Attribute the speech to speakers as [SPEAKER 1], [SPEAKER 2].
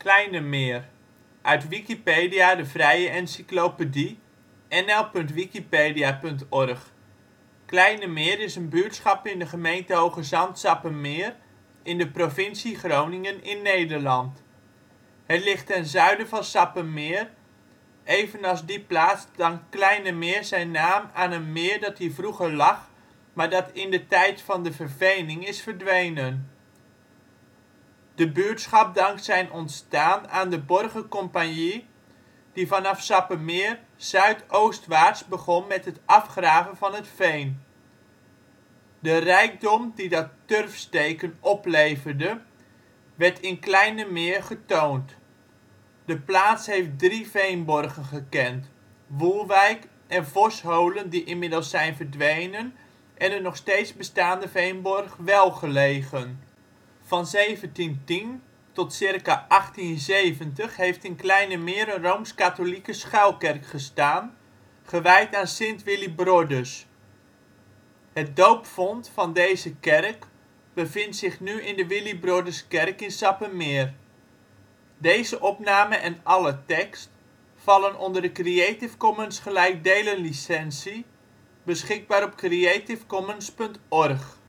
[SPEAKER 1] Kleine-Meer, uit Wikipedia, de vrije encyclopedie. nl.wikipedia.org. Kleine-Meer is een buurtschap in de gemeente Hoogezand-Sappemeer in de provincie Groningen in Nederland. Het ligt ten zuiden van Sappemeer. Evenals die plaats dankt Kleine-Meer zijn naam aan een meer dat hier vroeger lag, maar dat in de tijd van de vervening is verdwenen. De buurtschap dankt zijn ontstaan aan de Borgercompagnie die vanaf Sappemeer zuidoostwaarts begon met het afgraven van het veen. De rijkdom die dat turfsteken opleverde werd in Kleine-Meer getoond. De plaats heeft drie veenborgen gekend: Woelwijk en Vosholen die inmiddels zijn verdwenen en de nog steeds bestaande veenborg Welgelegen. Van 1710 tot circa 1870 heeft in Kleine-Meer een rooms-katholieke schuilkerk gestaan, gewijd aan Sint Willibrordus. Het doopvont van deze kerk bevindt zich nu in de Willibrorduskerk in Sappemeer. Deze opname en alle tekst vallen onder de Creative Commons gelijkdelen licentie, beschikbaar op creativecommons.org